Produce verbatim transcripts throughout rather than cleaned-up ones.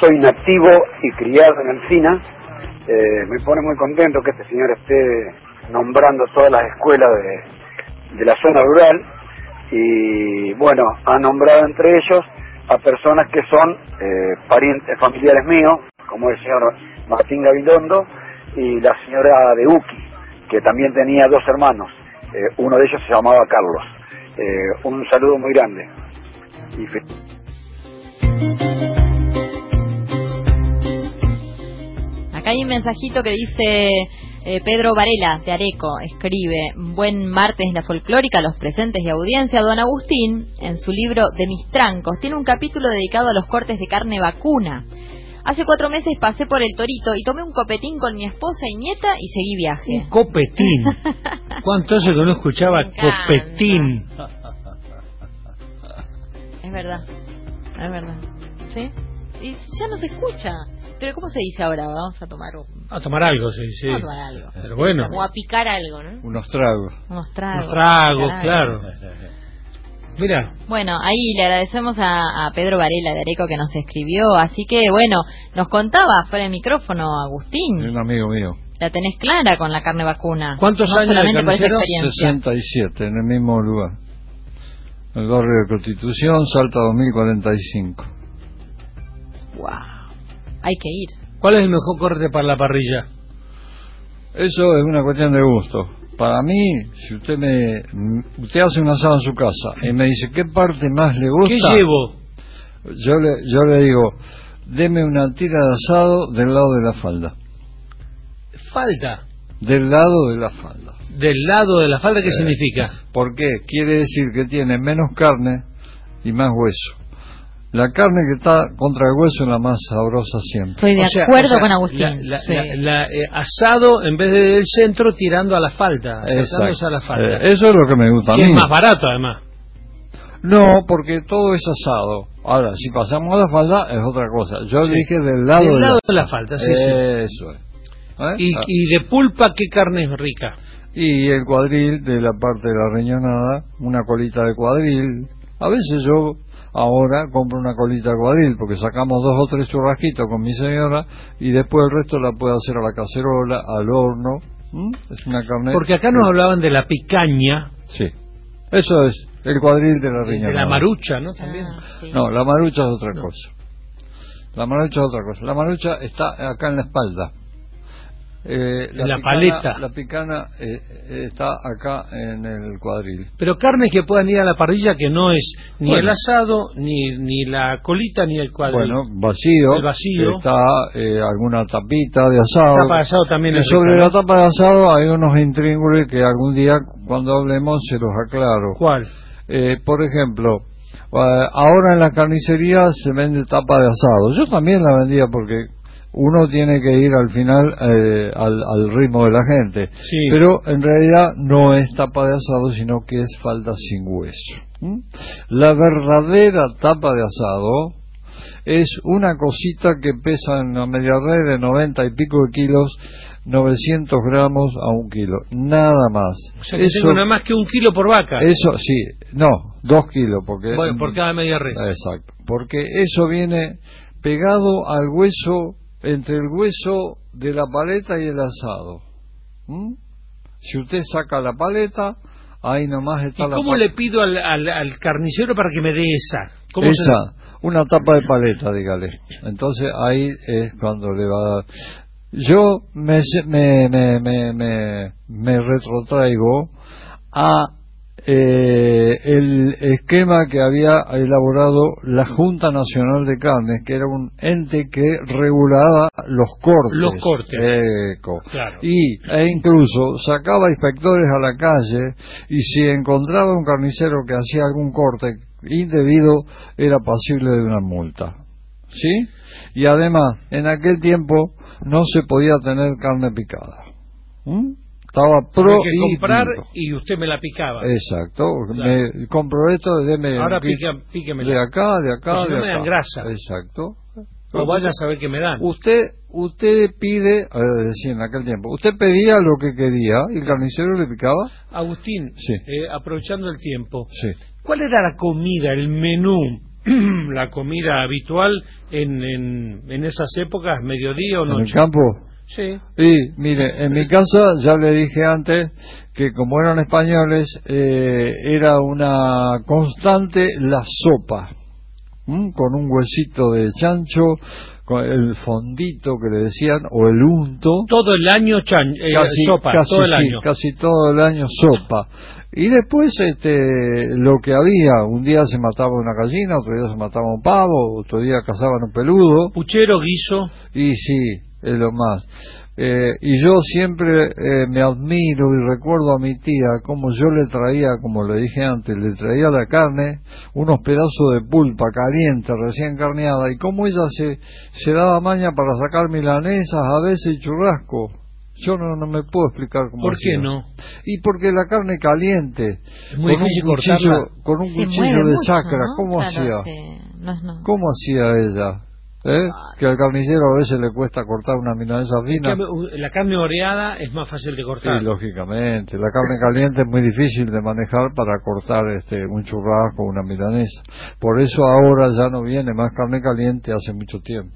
soy nativo y criado en Encina. Eh, me pone muy contento que este señor esté nombrando todas las escuelas de, de la zona rural y bueno, ha nombrado entre ellos a personas que son eh, parientes, familiares míos, como el señor Martín Gabilondo y la señora de Uqui, que también tenía dos hermanos, eh, uno de ellos se llamaba Carlos. Eh, un saludo muy grande. Y acá hay un mensajito que dice eh, Pedro Varela de Areco, escribe: buen martes en la folclórica, los presentes y audiencia. Don Agustín, en su libro De mis trancos, tiene un capítulo dedicado a los cortes de carne vacuna. Hace cuatro meses pasé por el Torito y tomé un copetín con mi esposa y nieta y seguí viaje. Un copetín. ¿Cuánto hace que no escuchaba copetín? Es verdad, es verdad. ¿Sí? Y ya no se escucha. Pero ¿cómo se dice ahora? Vamos a tomar un... A tomar algo, sí, sí. Vamos a tomar algo. Pero bueno. O a picar algo, ¿no? Unos tragos. Unos tragos. Unos tragos, claro. Mira. Bueno, ahí le agradecemos a, a Pedro Varela de Areco que nos escribió. Así que, bueno, nos contaba fuera de micrófono, Agustín. Un amigo mío. La tenés clara con la carne vacuna. ¿Cuántos no años solamente de por esa carnicero? experiencia. sesenta y siete, en el mismo lugar. El barrio de Constitución, Salta dos mil cuarenta y cinco. Wow. Hay que ir. ¿Cuál es el mejor corte para la parrilla? Eso es una cuestión de gusto. Para mí, si usted me usted hace un asado en su casa y me dice qué parte más le gusta, ¿qué llevo? Yo le yo le digo, deme una tira de asado del lado de la falda. Falda. Del lado de la falda. ¿Del lado de la falda qué eh, significa? ¿Por qué? Quiere decir que tiene menos carne y más hueso. La carne que está contra el hueso es la más sabrosa siempre. Estoy de o sea, acuerdo o sea, con Agustín. La, la, sí. la, la, eh, asado en vez del centro tirando a la falda. Acercándose a la falda. Eh, eso es lo que me gusta a y mí. es más barato además. No, porque todo es asado. Ahora, si pasamos a la falda es otra cosa. Yo Sí. dije del lado, del de, lado la... de la falda, sí, sí. Eso es. ¿Eh? Y, Ah. y de pulpa, ¿qué carne es rica? Y el cuadril de la parte de la riñonada, una colita de cuadril. A veces yo ahora compro una colita de cuadril porque sacamos dos o tres churrasquitos con mi señora y después el resto la puedo hacer a la cacerola, al horno. ¿Mm? Es una carne. Porque acá nos hablaban de la picaña. Sí. Eso es el cuadril de la riñonada. De la marucha, ¿no? También. Ah, sí. No, la marucha es otra No. cosa. La marucha es otra cosa. La marucha está acá en la espalda. Eh, En la picana, paleta. La picana eh, está acá en el cuadril. Pero carnes que puedan ir a la parrilla que no es ni Bueno. el asado, ni ni la colita, ni el cuadril. Bueno, vacío. El vacío. Está eh, alguna tapita de asado. Tapa de asado también Y es sobre rica, la ¿no? tapa de asado hay unos intríngulis que algún día cuando hablemos se los aclaro. ¿Cuál? Eh, por ejemplo, eh, ahora en la carnicería se vende tapa de asado. Yo también la vendía porque uno tiene que ir al final eh, al, al ritmo de la gente. Sí. Pero en realidad no es tapa de asado, sino que es falda sin hueso. ¿Mm? La verdadera tapa de asado es una cosita que pesa en la media red de noventa y pico de kilos, novecientos gramos a un kilo, nada más. O sea que eso, tengo nada más que un kilo por vaca. eso sí, no, dos kilos, porque Bueno, por cada media res. exacto, porque eso viene pegado al hueso, entre el hueso de la paleta y el asado. ¿Mm? Si usted saca la paleta, ahí nomás está ¿Y la cómo pa- le pido al, al, al carnicero para que me dé esa? ¿Cómo esa, se... una tapa de paleta, dígale. Entonces ahí es cuando le va a dar. Yo me me me me, me, me retrotraigo a eh, el esquema que había elaborado la Junta Nacional de Carnes, que era un ente que regulaba los cortes. Los cortes. Eco. Claro. Y, e incluso sacaba inspectores a la calle y si encontraba un carnicero que hacía algún corte indebido, era pasible de una multa. ¿Sí? Y además, en aquel tiempo no se podía tener carne picada. ¿Mm? Estaba Había que prohibido. comprar y usted me la picaba. Exacto. Claro. Me compro esto, deme Ahora un pi- pica, píquemela. de acá, de acá, Y si no de me dan acá. grasa. Exacto. O vaya a saber qué me dan. Usted, usted pide, a ver, decía en aquel tiempo, usted pedía lo que quería y el carnicero le picaba. Agustín, Sí. eh, aprovechando el tiempo, Sí. ¿cuál era la comida, el menú la comida habitual en, en, en esas épocas, mediodía o noche? ¿En el campo? Sí. Y, mire, en mi casa, ya le dije antes, que como eran españoles, eh, era una constante la sopa, ¿m? Con un huesito de chancho, con el fondito que le decían, o el unto. Todo el año chan, eh, casi, sopa, casi, todo el sí, año. casi todo el año sopa. Y después este lo que había, un día se mataba una gallina, otro día se mataba un pavo, otro día cazaban un peludo. Puchero, guiso. Y sí, es lo más. Eh, y yo siempre eh, me admiro y recuerdo a mi tía como yo le traía, como le dije antes, le traía la carne, unos pedazos de pulpa caliente, recién carneada, y cómo ella se, se daba maña para sacar milanesas, a veces churrasco. Yo no, no me puedo explicar cómo ¿Por hacía. qué no? Y porque la carne caliente, es muy con difícil un cuchillo, cortarla. con un Se cuchillo mueve de mucho, chacra, ¿no? ¿cómo Claro, hacía? sí. No, no. ¿Cómo hacía ella? ¿Eh? Que al carnicero a veces le cuesta cortar una milanesa fina. Que la carne oreada es más fácil de cortar. Sí, lógicamente. La carne caliente es muy difícil de manejar para cortar este un churrasco o una milanesa. Por eso ahora ya no viene más carne caliente hace mucho tiempo.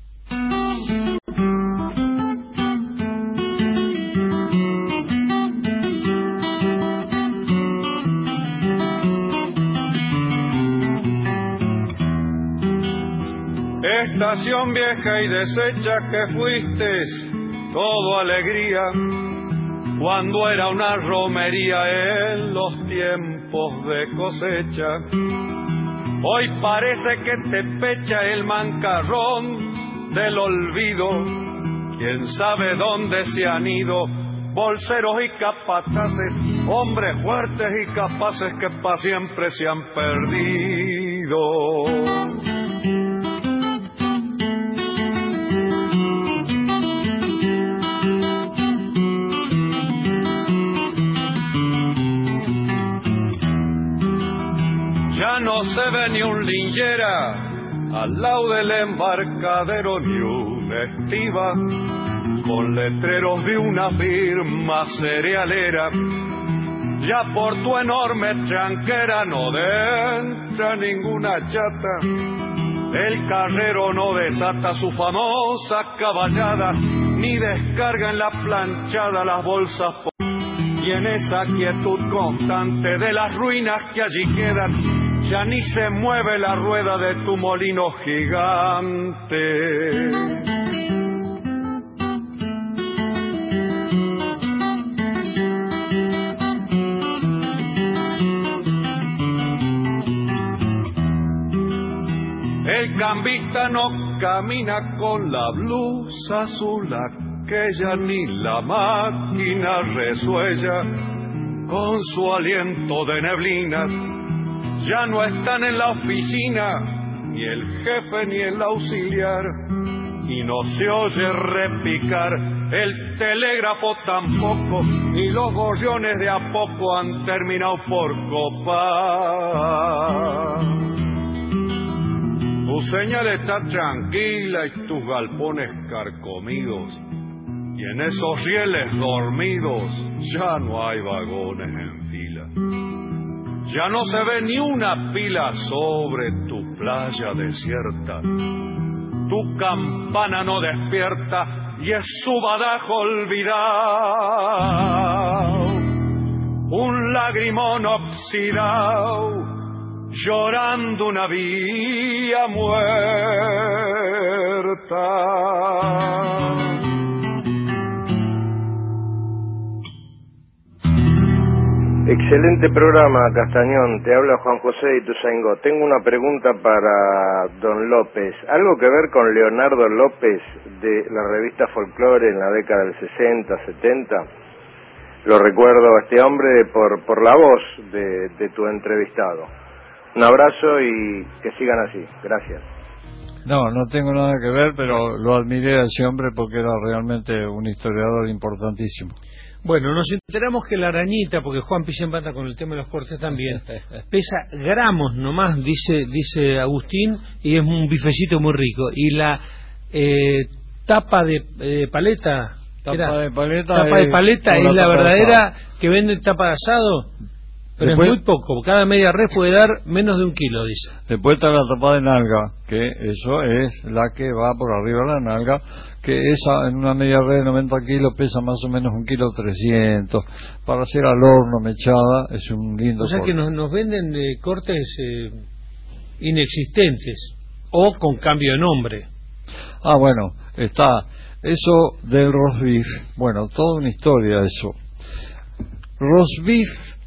Estación vieja y deshecha que fuiste, todo alegría, cuando era una romería en los tiempos de cosecha. Hoy parece que te pecha el mancarrón del olvido, quién sabe dónde se han ido, bolseros y capataces, hombres fuertes y capaces que pa' siempre se han perdido. Ya no se ve ni un linchera al lado del embarcadero, ni una estiva con letreros de una firma cerealera. Ya por tu enorme tranquera no entra ninguna chata, el carrero no desata su famosa caballada, ni descarga en la planchada las bolsas. Y en esa quietud constante de las ruinas que allí quedan, ya ni se mueve la rueda de tu molino gigante. El cambista no camina con la blusa azul aquella, ni la máquina resuella con su aliento de neblinas. Ya no están en la oficina ni el jefe ni el auxiliar, y no se oye repicar el telégrafo tampoco, ni los gorriones de a poco han terminado por copar. Tu señal está tranquila y tus galpones carcomidos, y en esos rieles dormidos ya no hay vagones en fila. Ya no se ve ni una pila sobre tu playa desierta. Tu campana no despierta y es su badajo olvidado. Un lagrimón oxidado, llorando una vía muerta. Excelente programa, Castañón. Te habla Juan José de Ituzaingó. Tengo una pregunta para don López. ¿Algo que ver con Leonardo López de la revista Folklore en la década del sesenta, setenta? Lo recuerdo a este hombre por, por la voz de, de tu entrevistado. Un abrazo y que sigan así. Gracias. No, no tengo nada que ver, pero lo admiré a ese hombre porque era realmente un historiador importantísimo. Bueno, nos enteramos que la arañita, porque Juan siempre anda con el tema de los cortes también, pesa gramos nomás, dice dice Agustín, y es un bifecito muy rico. Y la eh, tapa de eh, paleta, tapa era, de paleta, tapa de paleta es la verdadera asado. que venden tapa de asado. Pero después, es muy poco, cada media red puede dar menos de un kilo, dice. Después está la tapada de nalga, que eso es la que va por arriba de la nalga, que esa en una media red de noventa kilos pesa más o menos un kilo trescientos. Para hacer al horno mechada es un lindo O sea corte. que nos, nos venden eh, cortes eh, inexistentes o con cambio de nombre. Ah, bueno, está eso del roast beef. Bueno, toda una historia eso. Roast beef,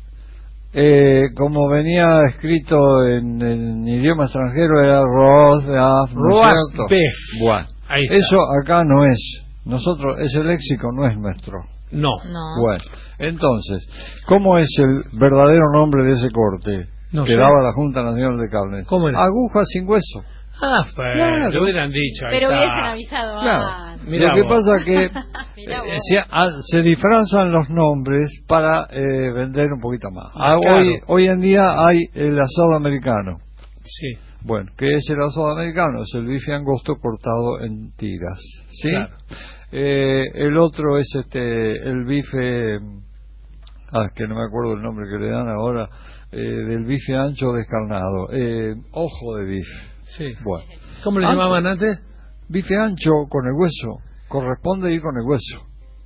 eh, como venía escrito en, en idioma extranjero, era roast beef. Roast beef. Bueno, Ahí está. eso acá no es. Nosotros, ese léxico no es nuestro. No. No. Bueno, entonces, ¿cómo es el verdadero nombre de ese corte No que sé. daba la Junta Nacional de Carnes? ¿Cómo era? Aguja sin hueso. Ah, pues, Claro. lo hubieran dicho. ahí Pero está. hubiesen avisado Claro. antes. Mirá Lo que vos. pasa que Mirá eh, vos. se, a- se disfrazan los nombres para eh, vender un poquito más. Ah, Claro. hoy, hoy en día hay el asado americano. Sí. Bueno, ¿qué es el asado americano? Es el bife angosto cortado en tiras, ¿sí? Claro. Eh, el otro es este el bife, ah, que no me acuerdo el nombre que le dan ahora, eh, del bife ancho descarnado, eh, ojo de bife. Sí. Bueno, ¿Cómo le Antes- llamaban antes? bife ancho con el hueso, corresponde ir con el hueso.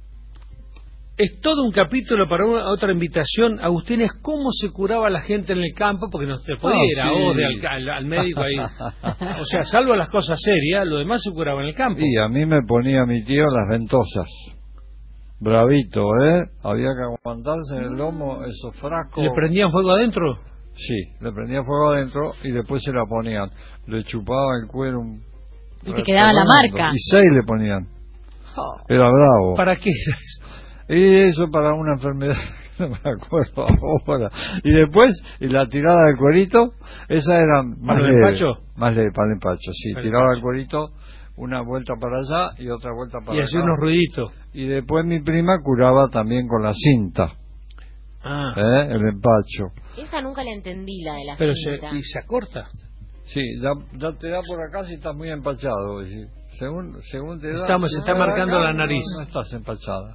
Es todo un capítulo para una, otra invitación. Agustín, es cómo se curaba la gente en el campo, porque no te podía Ah, ir a sí. vos de al, al- al médico ahí. O sea, salvo las cosas serias, lo demás se curaba en el campo. Y a mí me ponía mi tío las ventosas. Bravito, ¿eh? Había que aguantarse en el lomo esos frascos. ¿Le prendían fuego adentro? Sí, le prendía fuego adentro y después se la ponían. Le chupaba el cuero un... Y te quedaba la retornando. marca. Y seis le ponían. Oh. Era bravo. ¿Para qué era eso? Y eso para una enfermedad, no me acuerdo ahora. Y después, y la tirada del cuerito, esa era más ¿Para el leve. empacho? Más leve, para el empacho, sí. Para el Tiraba empacho. el cuerito, una vuelta para allá y otra vuelta para Y acá. hacía unos ruiditos. Y después mi prima curaba también con la cinta, Ah, ¿eh? El empacho. Esa nunca la entendí, la de la pero se, cinta. y se acorta. Sí, ya, ya te da por acá si estás muy empachado. y Según, según te da, Estamos- si se está te da marcando acá, la nariz. No, no estás empachada.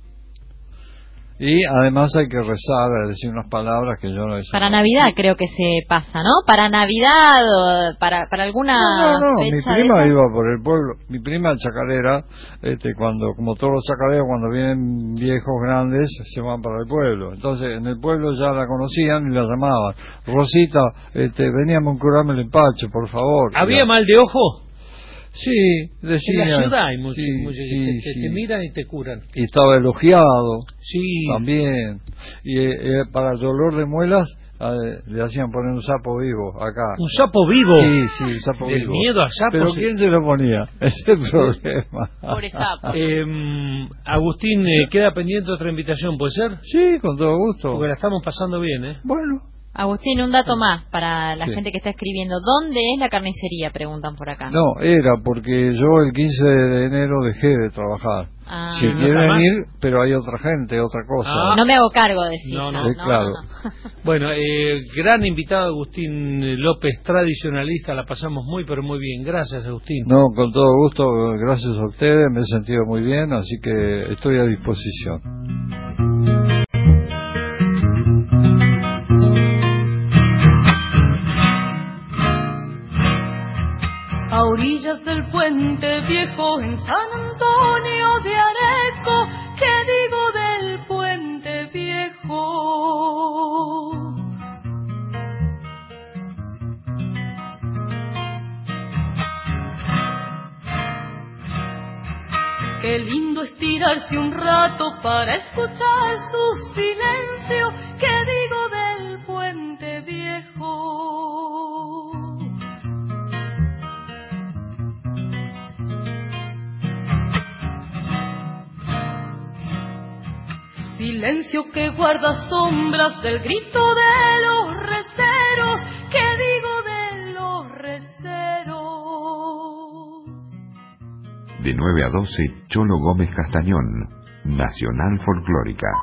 Y además hay que rezar, decir unas palabras que yo no he Para Navidad creo que se pasa, ¿no? Para Navidad o para, para alguna No, no, no, mi fecha de prima esas. iba por el pueblo, mi prima chacarera, este, cuando, como todos los chacareros, cuando vienen viejos grandes, se van para el pueblo. Entonces, en el pueblo ya la conocían y la llamaban. Rosita, este, veníamos a curarme el empacho, por favor. ¿Había Ya. mal de ojo? Sí, En decían. la ciudad hay muchos, sí, muchos que sí, te, te- sí. te miran y te curan. Y estaba elogiado Sí. también. Y eh, eh, para el dolor de muelas, eh, le hacían poner un sapo vivo acá. ¿Un sapo vivo? Sí, sí, un sapo Del vivo. miedo a sapos. Pero ¿quién se lo ponía? Ese es el problema. Pobre sapo. Eh, Agustín, eh, queda pendiente otra invitación, ¿puede ser? Sí, con todo gusto. Porque la estamos pasando bien, ¿eh? Bueno, Agustín, un dato más para la Sí. gente que está escribiendo. ¿Dónde es la carnicería? Preguntan por acá. no, era porque yo el quince de enero dejé de trabajar. Ah. Si ¿no está quieren más? ir, pero hay otra gente, otra cosa. Ah. No me hago cargo de sí. No, ya. no. Eh, claro. Bueno, eh, gran invitado Agustín López, tradicionalista, la pasamos muy, pero muy bien. Gracias, Agustín. No, con todo gusto, gracias a ustedes, me he sentido muy bien, así que estoy a disposición. A orillas del puente viejo en San Antonio de Areco, ¿qué digo del puente viejo? Qué lindo estirarse un rato para escuchar su silencio, ¿qué digo del puente viejo? Silencio que guarda sombras del grito de los receros, ¿qué digo de los receros? De nueve a doce, Cholo Gómez Castañón, Nacional Folclórica.